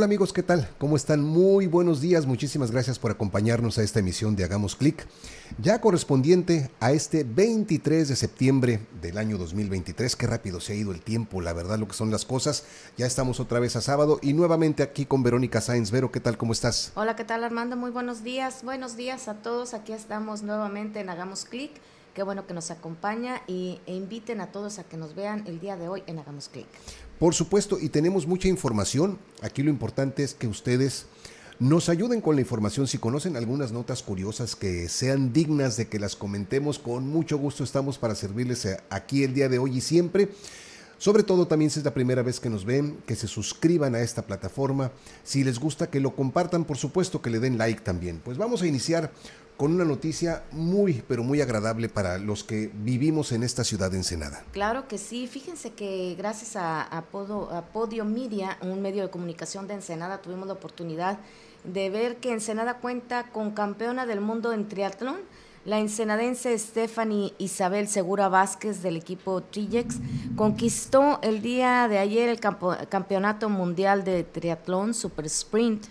Hola amigos, ¿qué tal? ¿Cómo están? Muy buenos días, muchísimas gracias por acompañarnos a esta emisión de Hagamos Clic, ya correspondiente a este 23 de septiembre del año 2023. Qué rápido se ha ido el tiempo, la verdad, lo que son las cosas. Ya estamos otra vez a sábado y nuevamente aquí con Verónica Sáenz. Vero, ¿qué tal? ¿Cómo estás? Hola, ¿qué tal, Armando? Muy buenos días. Buenos días a todos. Aquí estamos nuevamente en Hagamos Clic. Qué bueno que nos acompaña e inviten a todos a que nos vean el día de hoy en Hagamos Clic. Por supuesto, y tenemos mucha información. Aquí lo importante es que ustedes nos ayuden con la información. Si conocen algunas notas curiosas que sean dignas de que las comentemos, con mucho gusto estamos para servirles aquí el día de hoy y siempre. Sobre todo también si es la primera vez que nos ven, que se suscriban a esta plataforma. Si les gusta, que lo compartan, por supuesto que le den like también. Pues vamos a iniciar con una noticia muy, pero muy agradable para los que vivimos en esta ciudad de Ensenada. Claro que sí. Fíjense que gracias a Podio Media, un medio de comunicación de Ensenada, tuvimos la oportunidad de ver que Ensenada cuenta con campeona del mundo en triatlón. La ensenadense Stephanie Isabel Segura Vázquez del equipo Trijex conquistó el día de ayer el campeonato mundial de triatlón Super Sprint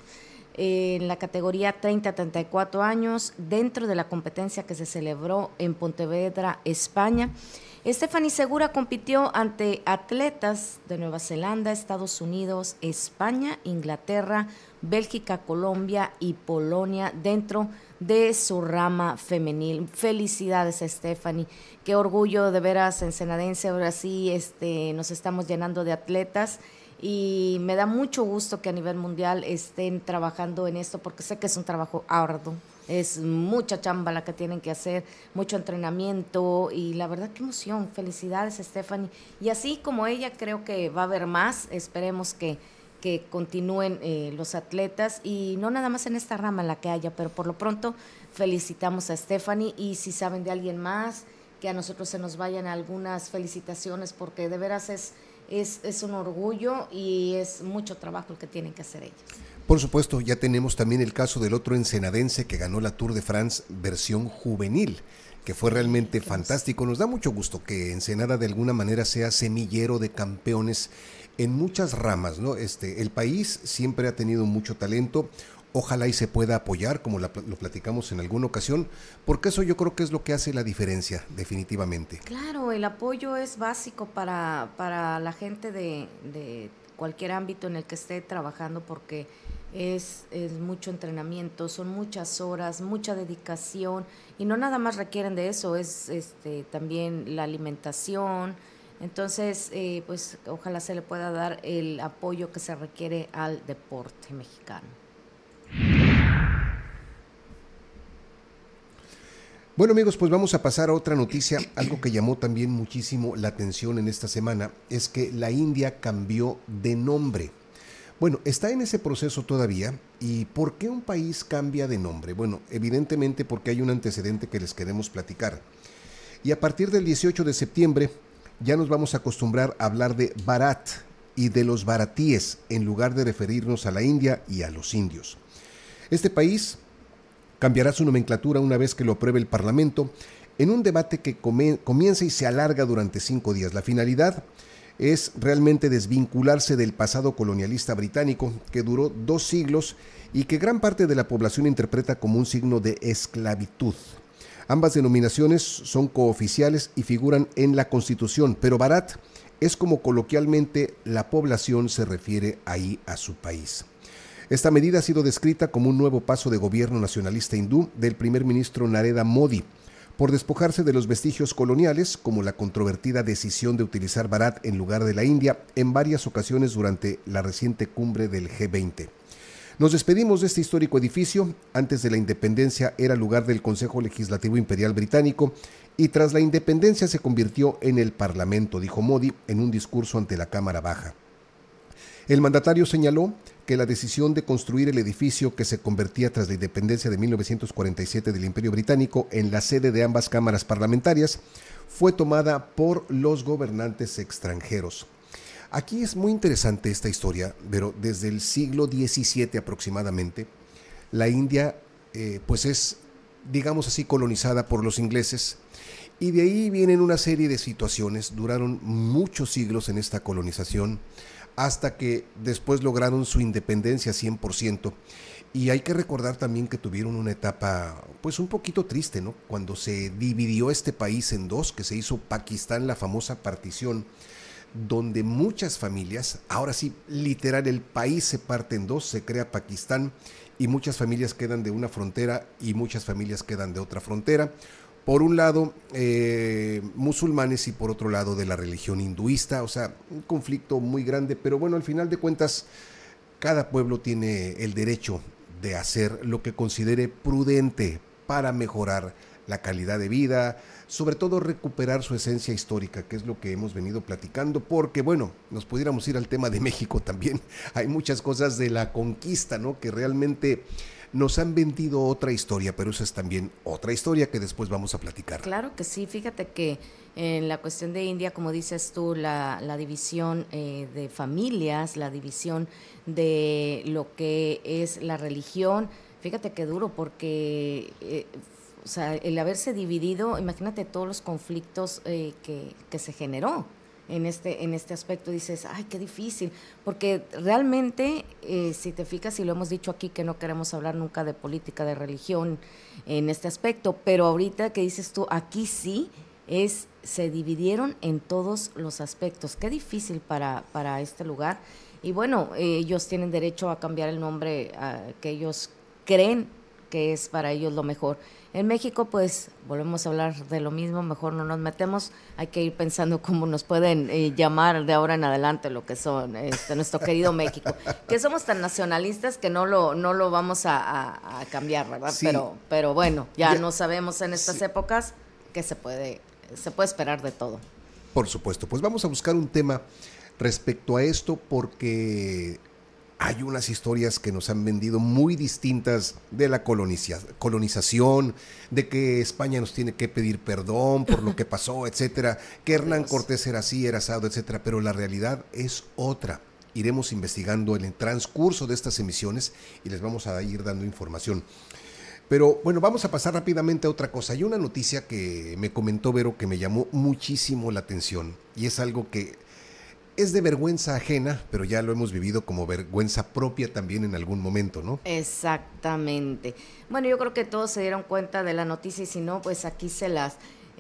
en la categoría 30-34 años dentro de la competencia que se celebró en Pontevedra, España. Stephanie Segura compitió ante atletas de Nueva Zelanda, Estados Unidos, España, Inglaterra, Bélgica, Colombia y Polonia dentro de su rama femenil. Felicidades a Stephanie, qué orgullo de veras ensenadense, ahora sí nos estamos llenando de atletas y me da mucho gusto que a nivel mundial estén trabajando en esto porque sé que es un trabajo arduo. Es mucha chamba la que tienen que hacer, mucho entrenamiento y la verdad qué emoción. Felicidades Stephanie. Y así como ella creo que va a haber más, esperemos que continúen los atletas y no nada más en esta rama en la que haya, pero por lo pronto felicitamos a Stephanie y si saben de alguien más, que a nosotros se nos vayan algunas felicitaciones porque de veras es un orgullo y es mucho trabajo el que tienen que hacer ellas. Por supuesto, ya tenemos también el caso del otro ensenadense que ganó la Tour de France versión juvenil, que fue realmente fantástico. Nos da mucho gusto que Ensenada de alguna manera sea semillero de campeones en muchas ramas, ¿no? El país siempre ha tenido mucho talento. Ojalá y se pueda apoyar, como lo platicamos en alguna ocasión, porque eso yo creo que es lo que hace la diferencia, definitivamente. Claro, el apoyo es básico para la gente de cualquier ámbito en el que esté trabajando, porque es mucho entrenamiento, son muchas horas, mucha dedicación, y no nada más requieren de eso, es también la alimentación. Entonces, pues ojalá se le pueda dar el apoyo que se requiere al deporte mexicano. Bueno amigos, pues vamos a pasar a otra noticia. Algo que llamó también muchísimo la atención en esta semana es que la India cambió de nombre. Bueno, está en ese proceso todavía. ¿Y por qué un país cambia de nombre? Bueno, evidentemente porque hay un antecedente que les queremos platicar. Y a partir del 18 de septiembre ya nos vamos a acostumbrar a hablar de Bharat y de los bharatíes en lugar de referirnos a la India y a los indios. Este país cambiará su nomenclatura una vez que lo apruebe el Parlamento en un debate que comienza y se alarga durante 5 días. La finalidad es realmente desvincularse del pasado colonialista británico que duró 2 siglos y que gran parte de la población interpreta como un signo de esclavitud. Ambas denominaciones son cooficiales y figuran en la Constitución, pero Bharat es como coloquialmente la población se refiere ahí a su país. Esta medida ha sido descrita como un nuevo paso de gobierno nacionalista hindú del primer ministro Narendra Modi, por despojarse de los vestigios coloniales, como la controvertida decisión de utilizar Bharat en lugar de la India en varias ocasiones durante la reciente cumbre del G20. Nos despedimos de este histórico edificio. Antes de la independencia era lugar del Consejo Legislativo Imperial Británico y tras la independencia se convirtió en el Parlamento, dijo Modi en un discurso ante la Cámara Baja. El mandatario señaló que la decisión de construir el edificio que se convertía tras la independencia de 1947 del Imperio Británico en la sede de ambas cámaras parlamentarias fue tomada por los gobernantes extranjeros. Aquí es muy interesante esta historia, pero desde el siglo XVII aproximadamente, la India pues es, digamos así, colonizada por los ingleses, y de ahí vienen una serie de situaciones. Duraron muchos siglos en esta colonización. hasta que después lograron su independencia 100%. Y hay que recordar también que tuvieron una etapa pues un poquito triste, ¿no? Cuando se dividió este país en dos, que se hizo Pakistán, la famosa partición, donde muchas familias, ahora sí, literal, el país se parte en dos, se crea Pakistán y muchas familias quedan de una frontera y muchas familias quedan de otra frontera. Por un lado, musulmanes y por otro lado de la religión hinduista, o sea, un conflicto muy grande, pero bueno, al final de cuentas, cada pueblo tiene el derecho de hacer lo que considere prudente para mejorar la calidad de vida, sobre todo recuperar su esencia histórica, que es lo que hemos venido platicando, porque bueno, nos pudiéramos ir al tema de México también, hay muchas cosas de la conquista, ¿no? Que realmente nos han vendido otra historia, pero esa es también otra historia que después vamos a platicar. Claro que sí, fíjate que en la cuestión de India, como dices tú, la división de familias, la división de lo que es la religión, fíjate qué duro, porque o sea, el haberse dividido, imagínate todos los conflictos que se generó en este aspecto. Dices, ay, qué difícil, porque realmente, si te fijas, y lo hemos dicho aquí, que no queremos hablar nunca de política, de religión en este aspecto, pero ahorita que dices tú, aquí sí, se dividieron en todos los aspectos. Qué difícil para este lugar. Y bueno, ellos tienen derecho a cambiar el nombre que ellos creen que es para ellos lo mejor. En México, pues, volvemos a hablar de lo mismo, mejor no nos metemos, hay que ir pensando cómo nos pueden llamar de ahora en adelante lo que son nuestro querido México, que somos tan nacionalistas que no lo vamos a cambiar, ¿verdad? Sí. Pero bueno, ya no sabemos en estas épocas que se puede esperar de todo. Por supuesto, pues vamos a buscar un tema respecto a esto porque hay unas historias que nos han vendido muy distintas de la colonización, de que España nos tiene que pedir perdón por lo que pasó, etcétera, que Hernán Cortés era así, era asado, etcétera, pero la realidad es otra. Iremos investigando en el transcurso de estas emisiones y les vamos a ir dando información. Pero bueno, vamos a pasar rápidamente a otra cosa. Hay una noticia que me comentó Vero que me llamó muchísimo la atención y es algo que es de vergüenza ajena, pero ya lo hemos vivido como vergüenza propia también en algún momento, ¿no? Exactamente. Bueno, yo creo que todos se dieron cuenta de la noticia y si no, pues aquí se las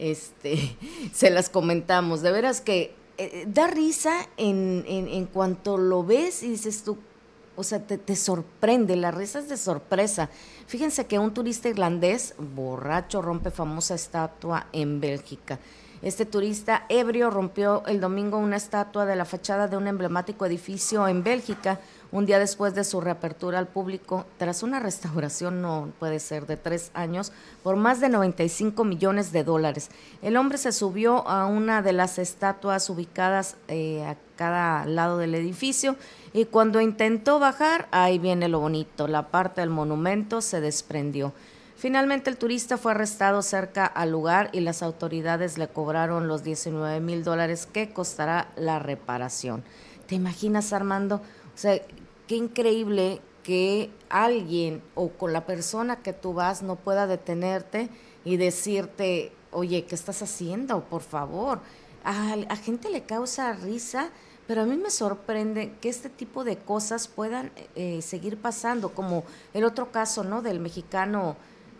comentamos. De veras que da risa en cuanto lo ves y dices tú, o sea, te sorprende, la risa es de sorpresa. Fíjense que un turista irlandés borracho rompe famosa estatua en Bélgica. Este turista ebrio rompió el domingo una estatua de la fachada de un emblemático edificio en Bélgica, un día después de su reapertura al público, tras una restauración, no puede ser, de 3 años, por más de 95 millones de dólares. El hombre se subió a una de las estatuas ubicadas a cada lado del edificio y cuando intentó bajar, ahí viene lo bonito, la parte del monumento se desprendió. Finalmente el turista fue arrestado cerca al lugar y las autoridades le cobraron los $19,000 que costará la reparación. ¿Te imaginas, Armando? O sea, qué increíble que alguien o con la persona que tú vas no pueda detenerte y decirte, oye, ¿qué estás haciendo? Por favor. A gente le causa risa, pero a mí me sorprende que este tipo de cosas puedan seguir pasando, como el otro caso, ¿no?, del mexicano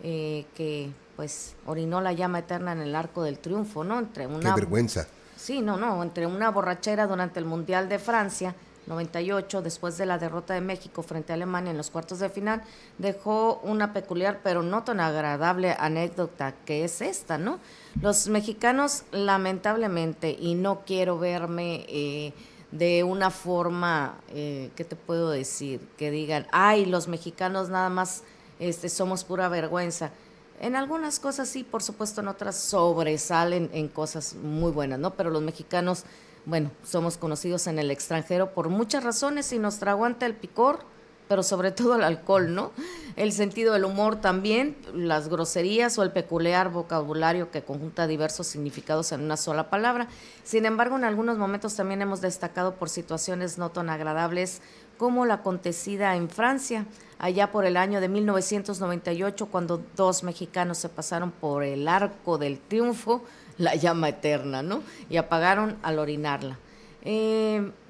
que pues orinó la llama eterna en el Arco del Triunfo, ¿no? Qué vergüenza. Sí, entre una borrachera durante el Mundial de Francia 98, después de la derrota de México frente a Alemania en los cuartos de final, dejó una peculiar pero no tan agradable anécdota que es esta, ¿no? Los mexicanos, lamentablemente, y no quiero verme de una forma, ¿qué te puedo decir? Que digan, ay, los mexicanos nada más somos pura vergüenza. En algunas cosas sí, por supuesto, en otras sobresalen en cosas muy buenas, ¿no? Pero los mexicanos, bueno, somos conocidos en el extranjero por muchas razones y nos aguanta el picor, pero sobre todo el alcohol, ¿no? El sentido del humor también, las groserías o el peculiar vocabulario que conjunta diversos significados en una sola palabra. Sin embargo, en algunos momentos también hemos destacado por situaciones no tan agradables como la acontecida en Francia, allá por el año de 1998, cuando 2 mexicanos se pasaron por el Arco del Triunfo, la llama eterna, ¿no? Y apagaron al orinarla.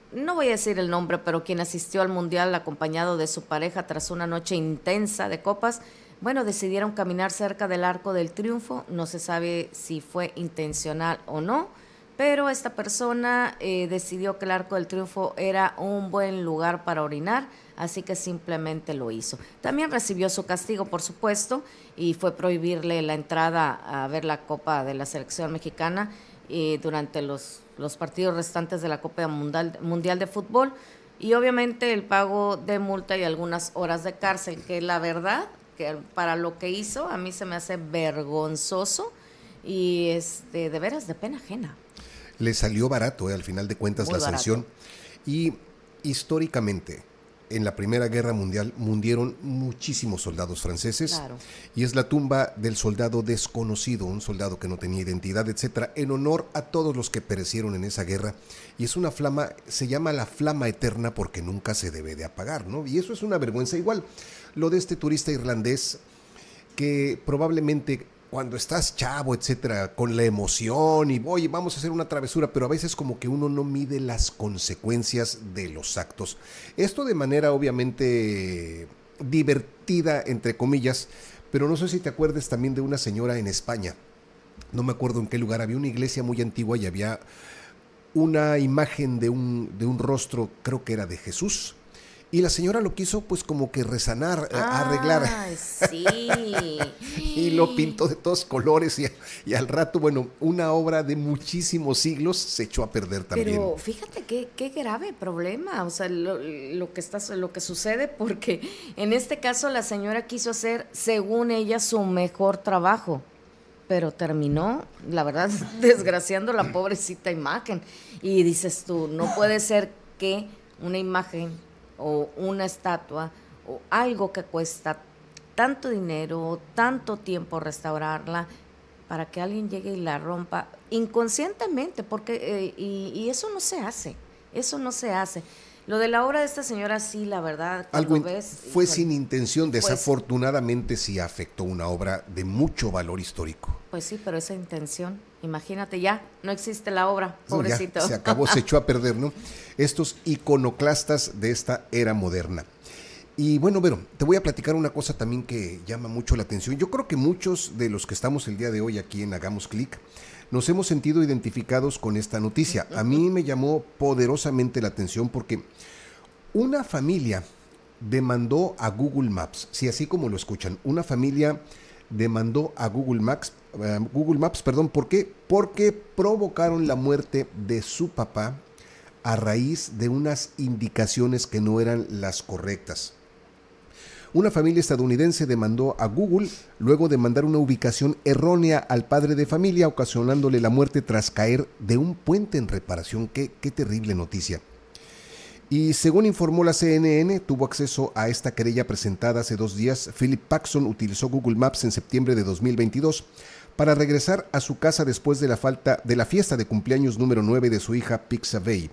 no voy a decir el nombre, pero quien asistió al Mundial acompañado de su pareja tras una noche intensa de copas, bueno, decidieron caminar cerca del Arco del Triunfo. No se sabe si fue intencional o no, pero esta persona decidió que el Arco del Triunfo era un buen lugar para orinar, así que simplemente lo hizo. También recibió su castigo, por supuesto, y fue prohibirle la entrada a ver la Copa de la Selección Mexicana durante los partidos restantes de la Copa Mundial de Fútbol, y obviamente el pago de multa y algunas horas de cárcel, que la verdad, que para lo que hizo, a mí se me hace vergonzoso y de veras de pena ajena. Le salió barato, al final de cuentas, muy la sanción. Y históricamente, en la Primera Guerra Mundial, murieron muchísimos soldados franceses. Claro. Y es la tumba del soldado desconocido, un soldado que no tenía identidad, etcétera, en honor a todos los que perecieron en esa guerra. Y es una flama, se llama la flama eterna porque nunca se debe de apagar, ¿no? Y eso es una vergüenza. Igual, lo de este turista irlandés que probablemente, cuando estás chavo, etcétera, con la emoción y oye, vamos a hacer una travesura, pero a veces como que uno no mide las consecuencias de los actos. Esto de manera obviamente divertida, entre comillas, pero no sé si te acuerdas también de una señora en España, no me acuerdo en qué lugar, había una iglesia muy antigua y había una imagen de un rostro, creo que era de Jesús. Y la señora lo quiso pues como que resanar, arreglar. Sí. Y lo pintó de todos colores y al rato, bueno, una obra de muchísimos siglos se echó a perder también. Pero fíjate qué grave problema, o sea, lo que sucede, porque en este caso la señora quiso hacer, según ella, su mejor trabajo, pero terminó, la verdad, desgraciando la pobrecita imagen. Y dices tú, no puede ser que una imagen o una estatua o algo que cuesta tanto dinero, tanto tiempo restaurarla, para que alguien llegue y la rompa inconscientemente, porque y eso no se hace, Lo de la obra de esta señora, sí, la verdad, algo fue sin intención, desafortunadamente sí afectó una obra de mucho valor histórico. Pues sí, pero esa intención, imagínate, ya no existe la obra, pobrecito. Ya, se acabó, se echó a perder, ¿no? Estos iconoclastas de esta era moderna. Y bueno, te voy a platicar una cosa también que llama mucho la atención. Yo creo que muchos de los que estamos el día de hoy aquí en Hagamos Clic nos hemos sentido identificados con esta noticia. A mí me llamó poderosamente la atención porque una familia demandó a Google Maps, sí, así como lo escuchan, una familia demandó a Google Maps, ¿por qué? Porque provocaron la muerte de su papá a raíz de unas indicaciones que no eran las correctas. Una familia estadounidense demandó a Google luego de mandar una ubicación errónea al padre de familia, ocasionándole la muerte tras caer de un puente en reparación. Qué terrible noticia. Y según informó la CNN, tuvo acceso a esta querella presentada hace 2 días. Philip Paxson utilizó Google Maps en septiembre de 2022 para regresar a su casa después de la fiesta de cumpleaños número 9 de su hija Pixabay.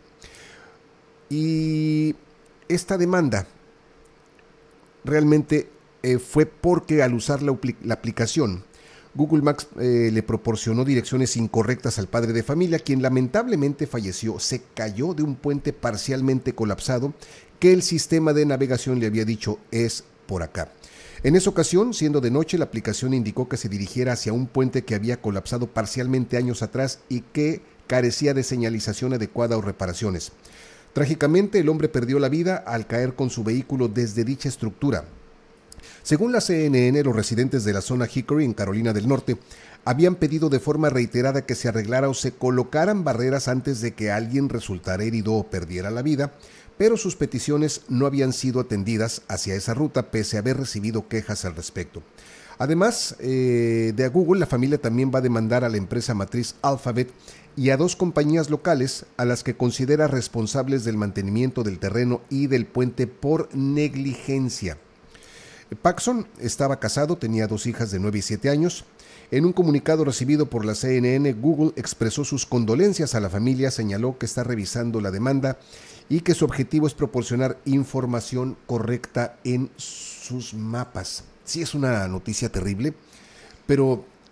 Y esta demanda realmente fue porque al usar la aplicación, Google Maps le proporcionó direcciones incorrectas al padre de familia, quien lamentablemente falleció. Se cayó de un puente parcialmente colapsado que el sistema de navegación le había dicho es por acá. En esa ocasión, siendo de noche, la aplicación indicó que se dirigiera hacia un puente que había colapsado parcialmente años atrás y que carecía de señalización adecuada o reparaciones. Trágicamente, el hombre perdió la vida al caer con su vehículo desde dicha estructura. Según la CNN, los residentes de la zona Hickory, en Carolina del Norte, habían pedido de forma reiterada que se arreglara o se colocaran barreras antes de que alguien resultara herido o perdiera la vida, pero sus peticiones no habían sido atendidas hacia esa ruta, pese a haber recibido quejas al respecto. Además de a Google, la familia también va a demandar a la empresa matriz Alphabet y a 2 compañías locales a las que considera responsables del mantenimiento del terreno y del puente por negligencia. Paxson estaba casado, tenía 2 hijas de 9 y 7 años. En un comunicado recibido por la CNN, Google expresó sus condolencias a la familia, señaló que está revisando la demanda y que su objetivo es proporcionar información correcta en sus mapas. Sí, es una noticia terrible, pero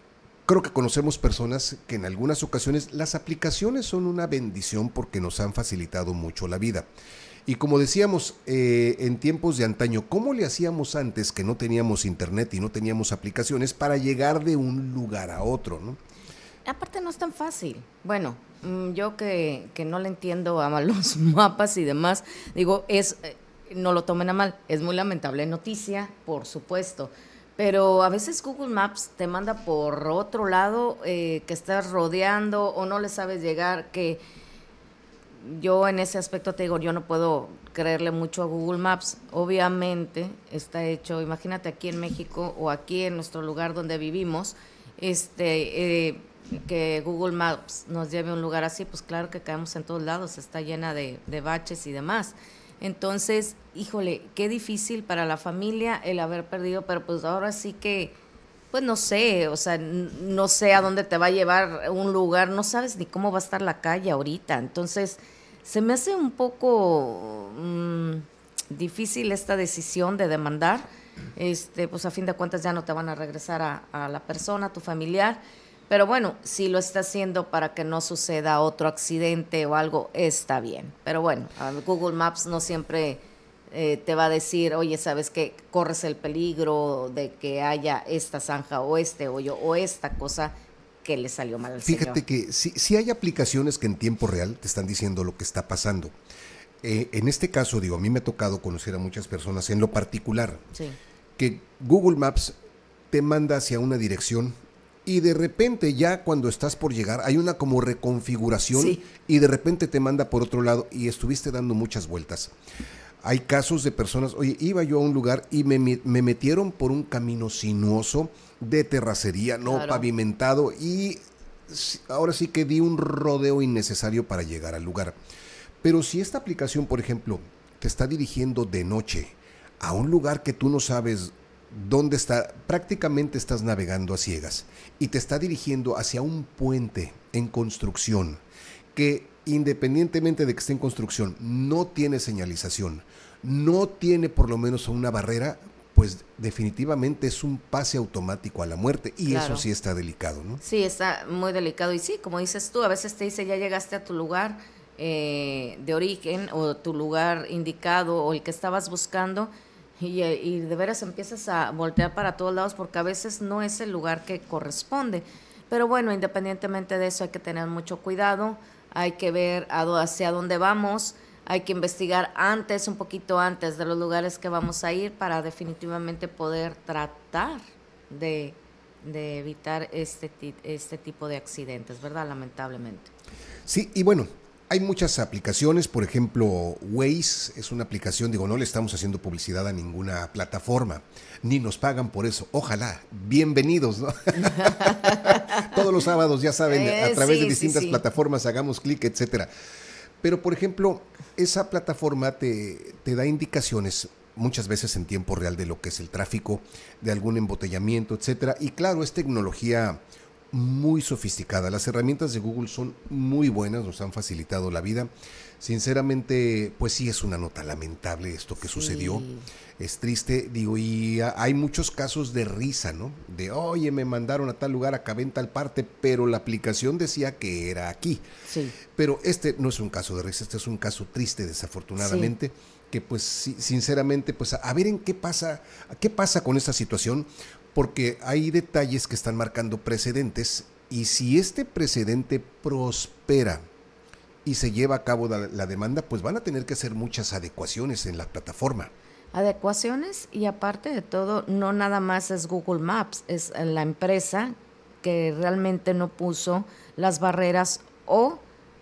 creo que conocemos personas que en algunas ocasiones las aplicaciones son una bendición porque nos han facilitado mucho la vida. Y como decíamos, en tiempos de antaño, ¿cómo le hacíamos antes que no teníamos internet y no teníamos aplicaciones para llegar de un lugar a otro, ¿no? Aparte no es tan fácil. Bueno, yo que no le entiendo a los mapas y demás, digo, no lo tomen a mal, es muy lamentable noticia, por supuesto, pero a veces Google Maps te manda por otro lado, que estás rodeando o no le sabes llegar, que yo en ese aspecto te digo, yo no puedo creerle mucho a Google Maps. Obviamente está hecho, imagínate aquí en México o aquí en nuestro lugar donde vivimos, que Google Maps nos lleve a un lugar así, pues claro que caemos en todos lados, está llena de baches y demás. Entonces, híjole, qué difícil para la familia el haber perdido, pero pues ahora sí que, pues no sé, o sea, no sé a dónde te va a llevar un lugar, no sabes ni cómo va a estar la calle ahorita. Entonces, se me hace un poco difícil esta decisión de demandar, pues a fin de cuentas ya no te van a regresar a la persona, a tu familiar. Pero bueno, si lo está haciendo para que no suceda otro accidente o algo, está bien. Pero bueno, Google Maps no siempre te va a decir, oye, ¿sabes qué? Corres el peligro de que haya esta zanja o este hoyo o esta cosa que le salió mal al Fíjate señor. que sí hay aplicaciones que en tiempo real te están diciendo lo que está pasando. En este caso, digo, a mí me ha tocado conocer a muchas personas en lo particular, Sí. que Google Maps te manda hacia una dirección y de repente ya cuando estás por llegar hay una como reconfiguración Sí. y de repente te manda por otro lado y estuviste dando muchas vueltas. Hay casos de personas, oye, iba yo a un lugar y me metieron por un camino sinuoso de terracería, no Claro. pavimentado, y ahora sí que di un rodeo innecesario para llegar al lugar. Pero si esta aplicación, por ejemplo, te está dirigiendo de noche a un lugar que tú no sabes dónde está, prácticamente estás navegando a ciegas y te está dirigiendo hacia un puente en construcción que independientemente de que esté en construcción no tiene señalización, no tiene por lo menos una barrera, pues definitivamente es un pase automático a la muerte y Claro. eso sí está delicado, ¿no? Sí, está muy delicado. Y sí, como dices tú, a veces te dice ya llegaste a tu lugar de origen o tu lugar indicado o el que estabas buscando y de veras empiezas a voltear para todos lados porque a veces no es el lugar que corresponde. Pero bueno, independientemente de eso hay que tener mucho cuidado, hay que ver hacia dónde vamos, hay que investigar antes, un poquito antes de los lugares que vamos a ir para definitivamente poder tratar de evitar este tipo de accidentes, ¿verdad? Lamentablemente. Sí, y bueno, hay muchas aplicaciones, por ejemplo, Waze es una aplicación, digo, no le estamos haciendo publicidad a ninguna plataforma, ni nos pagan por eso, ojalá, bienvenidos, ¿no? Todos los sábados, ya saben, a través de distintas plataformas, hagamos clic, etcétera. Pero, por ejemplo, esa plataforma te da indicaciones muchas veces en tiempo real de lo que es el tráfico, de algún embotellamiento, etcétera. Y claro, es tecnología muy sofisticada. Las herramientas de Google son muy buenas, nos han facilitado la vida. Sinceramente, pues sí es una nota lamentable esto que sucedió. Es triste, digo, y hay muchos casos de risa, ¿no? De, oye, me mandaron a tal lugar, acabé en tal parte, pero la aplicación decía que era aquí. Sí. Pero este no es un caso de risa, este es un caso triste, desafortunadamente, que pues sinceramente, pues a ver en qué pasa con esta situación, porque hay detalles que están marcando precedentes y si este precedente prospera y se lleva a cabo la demanda, pues van a tener que hacer muchas adecuaciones en la plataforma. Adecuaciones y aparte de todo, no nada más es Google Maps, es la empresa que realmente no puso las barreras o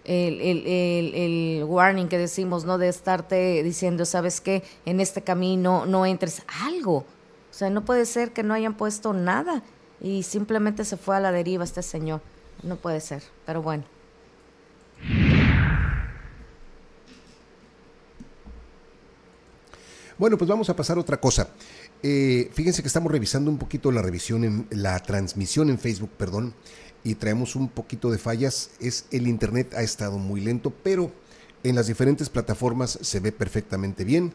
el warning que decimos, ¿no? De estarte diciendo, ¿sabes qué? En este camino no entres, algo. O sea, no puede ser que no hayan puesto nada y simplemente se fue a la deriva este señor. No puede ser, pero bueno. Bueno, pues vamos a pasar a otra cosa. Fíjense que estamos revisando un poquito la transmisión en Facebook, perdón, y traemos un poquito de fallas. El internet ha estado muy lento, pero en las diferentes plataformas se ve perfectamente bien.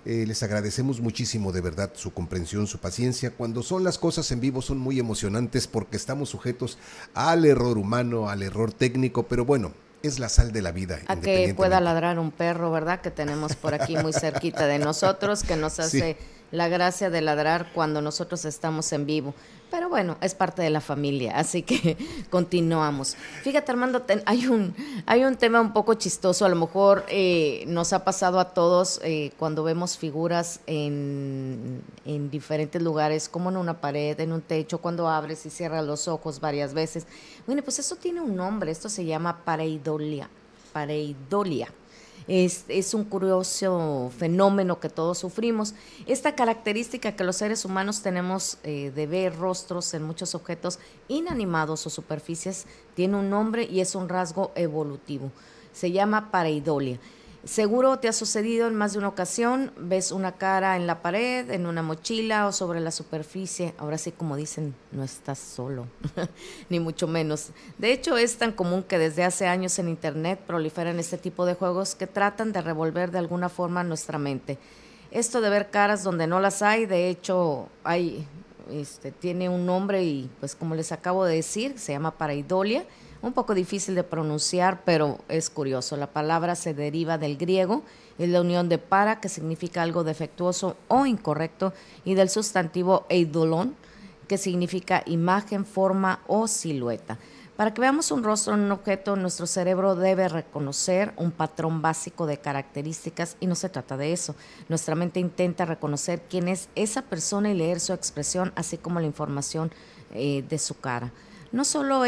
Les agradecemos muchísimo de verdad su comprensión, su paciencia. Cuando son las cosas en vivo son muy emocionantes porque estamos sujetos al error humano, al error técnico, pero bueno, es la sal de la vida. A que pueda ladrar un perro, ¿verdad? Que tenemos por aquí muy cerquita de nosotros, que nos hace la gracia de ladrar cuando nosotros estamos en vivo. Pero bueno, es parte de la familia, así que continuamos. Fíjate, Armando, hay un tema un poco chistoso, a lo mejor nos ha pasado a todos cuando vemos figuras en diferentes lugares, como en una pared, en un techo, cuando abres y cierras los ojos varias veces. Bueno, pues eso tiene un nombre, esto se llama pareidolia. Pareidolia. Es un curioso fenómeno que todos sufrimos. Esta característica que los seres humanos tenemos de ver rostros en muchos objetos inanimados o superficies tiene un nombre y es un rasgo evolutivo. Se llama pareidolia. Seguro te ha sucedido en más de una ocasión, ves una cara en la pared, en una mochila o sobre la superficie. Ahora sí, como dicen, no estás solo, ni mucho menos. De hecho, es tan común que desde hace años en Internet proliferan este tipo de juegos que tratan de revolver de alguna forma nuestra mente. Esto de ver caras donde no las hay, de hecho, tiene un nombre y pues como les acabo de decir, se llama pareidolia. Un poco difícil de pronunciar, pero es curioso. La palabra se deriva del griego, es la unión de para, que significa algo defectuoso o incorrecto, y del sustantivo eidolon, que significa imagen, forma o silueta. Para que veamos un rostro en un objeto, nuestro cerebro debe reconocer un patrón básico de características y no se trata de eso. Nuestra mente intenta reconocer quién es esa persona y leer su expresión, así como la información de su cara. No solo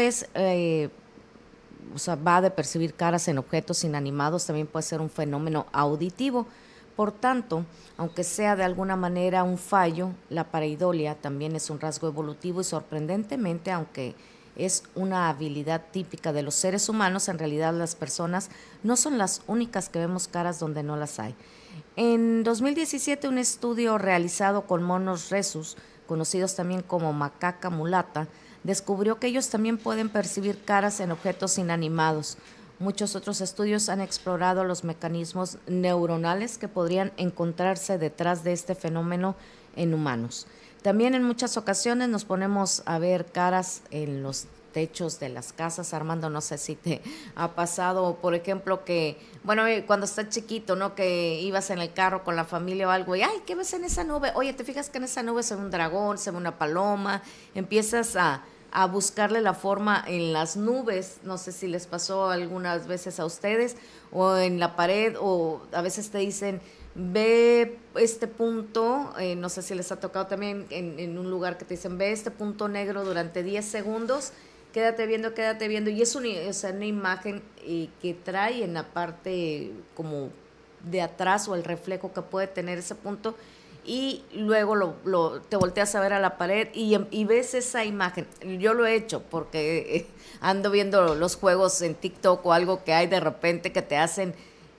va de percibir caras en objetos inanimados, también puede ser un fenómeno auditivo. Por tanto, aunque sea de alguna manera un fallo, la pareidolia también es un rasgo evolutivo y sorprendentemente, aunque es una habilidad típica de los seres humanos, en realidad las personas no son las únicas que vemos caras donde no las hay. En 2017, un estudio realizado con monos rhesus, conocidos también como macaca mulata, descubrió que ellos también pueden percibir caras en objetos inanimados. Muchos otros estudios han explorado los mecanismos neuronales que podrían encontrarse detrás de este fenómeno en humanos. También en muchas ocasiones nos ponemos a ver caras en los techos de las casas. Armando, no sé si te ha pasado, por ejemplo, que, bueno, cuando estás chiquito, ¿no? Que ibas en el carro con la familia o algo y, ay, ¿qué ves en esa nube? Oye, ¿te fijas que en esa nube se ve un dragón, se ve una paloma? Empiezas a buscarle la forma en las nubes. No sé si les pasó algunas veces a ustedes, o en la pared, o a veces te dicen, ve este punto, no sé si les ha tocado también en un lugar que te dicen, ve este punto negro durante 10 segundos, quédate viendo, y es una imagen que trae en la parte como de atrás, o el reflejo que puede tener ese punto, y luego te volteas a ver a la pared y ves esa imagen. Yo lo he hecho porque ando viendo los juegos en TikTok o algo que hay de repente que te hacen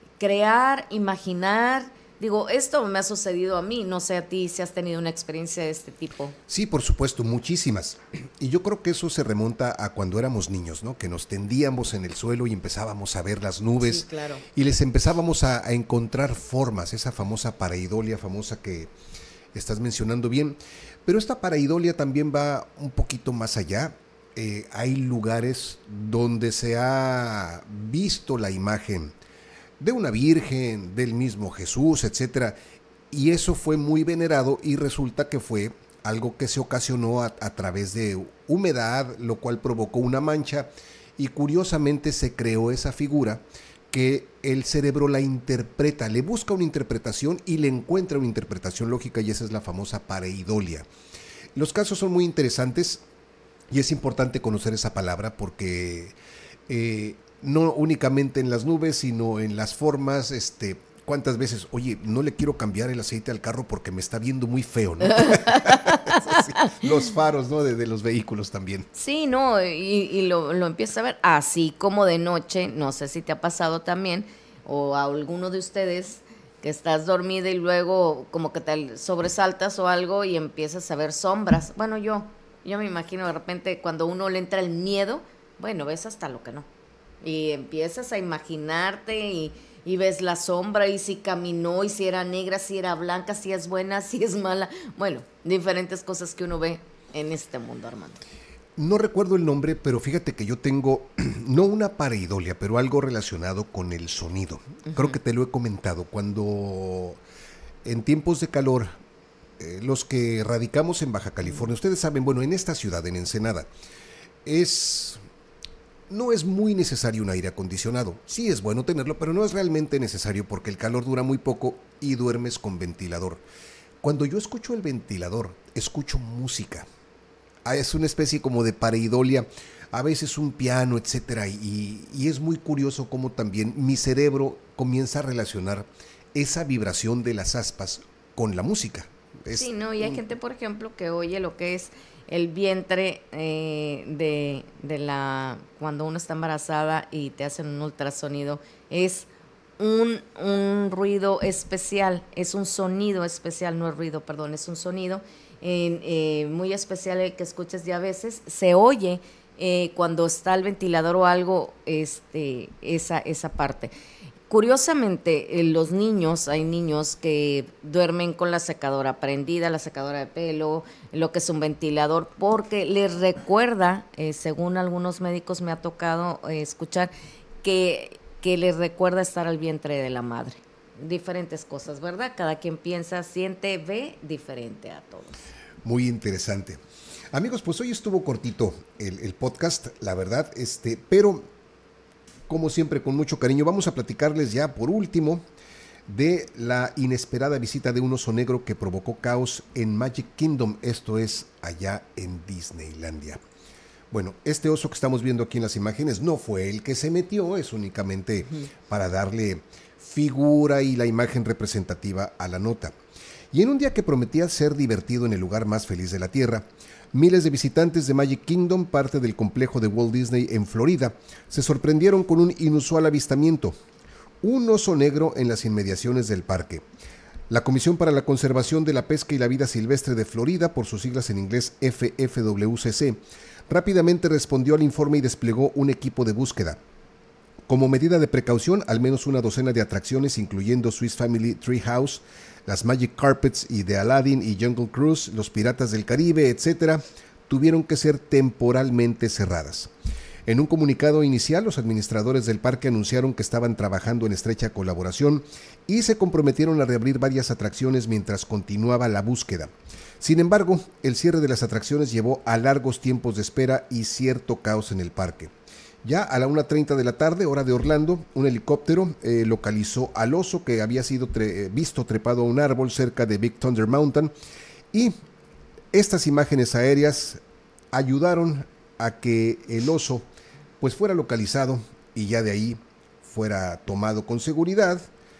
crear, imaginar. Digo, esto me ha sucedido a mí, no sé a ti si has tenido una experiencia de este tipo. Sí, por supuesto, muchísimas. Y yo creo que eso se remonta a cuando éramos niños, ¿no? Que nos tendíamos en el suelo y empezábamos a ver las nubes. Sí, claro. Y les empezábamos a encontrar formas, esa famosa pareidolia famosa que estás mencionando bien. Pero esta pareidolia también va un poquito más allá. Hay lugares donde se ha visto la imagen de una virgen, del mismo Jesús, etcétera, y eso fue muy venerado y resulta que fue algo que se ocasionó a través de humedad, lo cual provocó una mancha y curiosamente se creó esa figura que el cerebro la interpreta, le busca una interpretación y le encuentra una interpretación lógica, y esa es la famosa pareidolia. Los casos son muy interesantes y es importante conocer esa palabra porque no únicamente en las nubes, sino en las formas, ¿cuántas veces? Oye, no le quiero cambiar el aceite al carro porque me está viendo muy feo, ¿no? Sí, los faros, ¿no? De los vehículos también. Sí, no, y lo empiezas a ver así como de noche. No sé si te ha pasado también, o a alguno de ustedes, que estás dormida y luego como que te sobresaltas o algo y empiezas a ver sombras. Bueno, yo me imagino de repente cuando uno le entra el miedo, bueno, ves hasta lo que no. Y empiezas a imaginarte y y ves la sombra y si caminó y si era negra, si era blanca, si es buena, si es mala. Bueno, diferentes cosas que uno ve en este mundo, Armando. No recuerdo el nombre, pero fíjate que yo tengo, no una pareidolia, pero algo relacionado con el sonido. Creo que te lo he comentado. Cuando en tiempos de calor, los que radicamos en Baja California, ustedes saben, bueno, en esta ciudad, en Ensenada, no es muy necesario un aire acondicionado. Sí es bueno tenerlo, pero no es realmente necesario porque el calor dura muy poco y duermes con ventilador. Cuando yo escucho el ventilador, escucho música. Es una especie como de pareidolia, a veces un piano, etcétera, y es muy curioso cómo también mi cerebro comienza a relacionar esa vibración de las aspas con la música. Sí, no, y hay gente, por ejemplo, que oye lo que es el vientre de cuando uno está embarazada y te hacen un ultrasonido, es un ruido especial, es un sonido especial, no es ruido, perdón, es un sonido muy especial el que escuchas, y a veces se oye cuando está el ventilador o algo, esa parte. Curiosamente, los niños, hay niños que duermen con la secadora prendida, la secadora de pelo, lo que es un ventilador, porque les recuerda, según algunos médicos me ha tocado escuchar, que les recuerda estar al vientre de la madre. Diferentes cosas, ¿verdad? Cada quien piensa, siente, ve diferente a todos. Muy interesante. Amigos, pues hoy estuvo cortito el podcast, la verdad, pero como siempre, con mucho cariño, vamos a platicarles ya por último de la inesperada visita de un oso negro que provocó caos en Magic Kingdom, esto es allá en Disneylandia. Bueno, este oso que estamos viendo aquí en las imágenes no fue el que se metió, es únicamente para darle figura y la imagen representativa a la nota. Y en un día que prometía ser divertido en el lugar más feliz de la Tierra, miles de visitantes de Magic Kingdom, parte del complejo de Walt Disney en Florida, se sorprendieron con un inusual avistamiento: un oso negro en las inmediaciones del parque. La Comisión para la Conservación de la Pesca y la Vida Silvestre de Florida, por sus siglas en inglés FFWCC, rápidamente respondió al informe y desplegó un equipo de búsqueda. Como medida de precaución, al menos una docena de atracciones, incluyendo Swiss Family Treehouse, las Magic Carpets y de Aladdin y Jungle Cruise, los Piratas del Caribe, etc., tuvieron que ser temporalmente cerradas. En un comunicado inicial, los administradores del parque anunciaron que estaban trabajando en estrecha colaboración y se comprometieron a reabrir varias atracciones mientras continuaba la búsqueda. Sin embargo, el cierre de las atracciones llevó a largos tiempos de espera y cierto caos en el parque. Ya a la 1:30 de la tarde, hora de Orlando, un helicóptero localizó al oso que había sido visto trepado a un árbol cerca de Big Thunder Mountain, y estas imágenes aéreas ayudaron a que el oso pues fuera localizado y ya de ahí fuera tomado con seguridad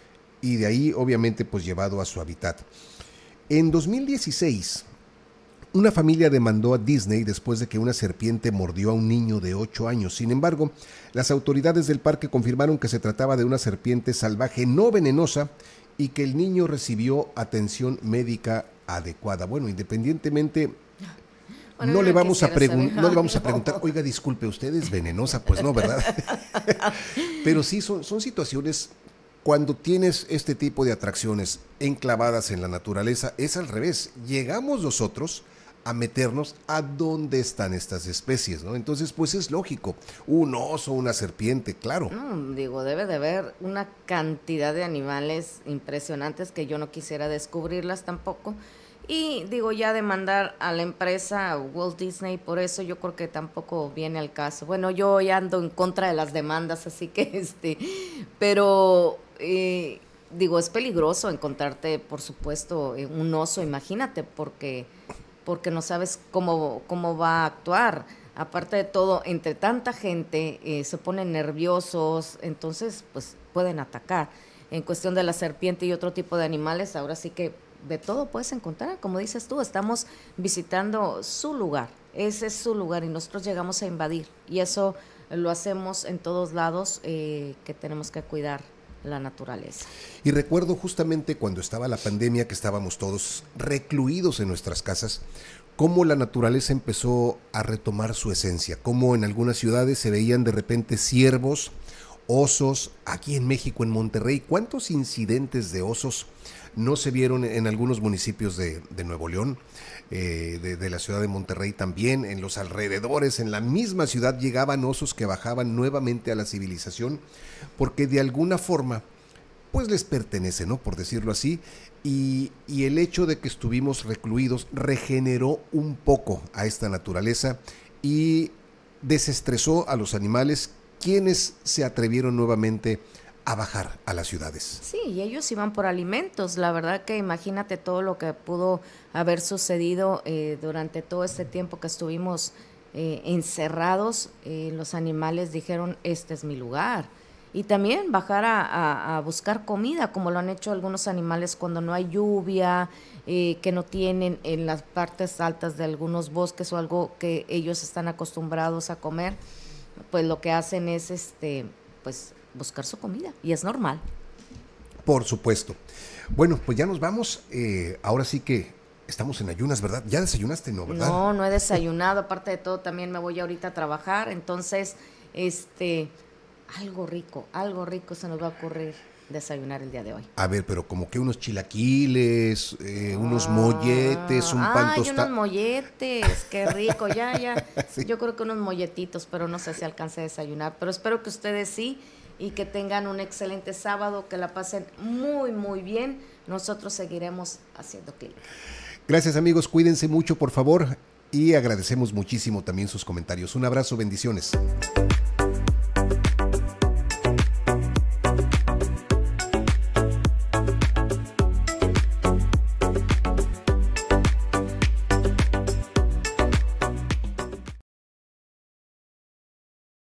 y de ahí obviamente pues llevado a su hábitat. En 2016, una familia demandó a Disney después de que una serpiente mordió a un niño de 8 años. Sin embargo, las autoridades del parque confirmaron que se trataba de una serpiente salvaje no venenosa y que el niño recibió atención médica adecuada. Bueno, independientemente, no le vamos a preguntar, oiga, disculpe, ¿usted es venenosa? Pues no, ¿verdad? Pero sí, son situaciones. Cuando tienes este tipo de atracciones enclavadas en la naturaleza, es al revés. Llegamos nosotros a meternos a dónde están estas especies, ¿no? Entonces, pues es lógico, un oso, una serpiente, claro. No, digo, debe de haber una cantidad de animales impresionantes que yo no quisiera descubrirlas tampoco. Y digo, ya demandar a la empresa Walt Disney, por eso yo creo que tampoco viene al caso. Bueno, yo ya ando en contra de las demandas, así que pero digo, es peligroso encontrarte, por supuesto, un oso, imagínate, porque no sabes cómo va a actuar. Aparte de todo, entre tanta gente se ponen nerviosos, entonces pues pueden atacar. En cuestión de la serpiente y otro tipo de animales, ahora sí que de todo puedes encontrar. Como dices tú, estamos visitando su lugar, ese es su lugar y nosotros llegamos a invadir, y eso lo hacemos en todos lados, que tenemos que cuidar la naturaleza. Y recuerdo justamente cuando estaba la pandemia, que estábamos todos recluidos en nuestras casas, cómo la naturaleza empezó a retomar su esencia, cómo en algunas ciudades se veían de repente ciervos osos, aquí en México, en Monterrey. ¿Cuántos incidentes de osos no se vieron en algunos municipios de Nuevo León, de la ciudad de Monterrey también, en los alrededores, en la misma ciudad llegaban osos que bajaban nuevamente a la civilización, porque de alguna forma, pues les pertenece, ¿no? Por decirlo así, y el hecho de que estuvimos recluidos regeneró un poco a esta naturaleza y desestresó a los animales, quienes se atrevieron nuevamente a bajar a las ciudades. Sí, y ellos iban por alimentos. La verdad que imagínate todo lo que pudo haber sucedido durante todo este tiempo que estuvimos encerrados. Los animales dijeron, este es mi lugar. Y también bajar a buscar comida, como lo han hecho algunos animales cuando no hay lluvia, que no tienen en las partes altas de algunos bosques o algo que ellos están acostumbrados a comer, pues lo que hacen es pues buscar su comida, y es normal. Por supuesto. Bueno, pues ya nos vamos. Ahora sí que estamos en ayunas, ¿verdad? ¿Ya desayunaste, no, verdad? No, no he desayunado. Aparte de todo, también me voy ahorita a trabajar. Entonces, algo rico se nos va a ocurrir desayunar el día de hoy. A ver, pero como que unos chilaquiles, unos molletes, un pan tostado. Unos molletes, qué rico, ya. Sí. Yo creo que unos molletitos, pero no sé si alcance a desayunar. Pero espero que ustedes sí, y que tengan un excelente sábado, que la pasen muy, muy bien. Nosotros seguiremos haciendo clic. Gracias, amigos, cuídense mucho, por favor, y agradecemos muchísimo también sus comentarios. Un abrazo, bendiciones.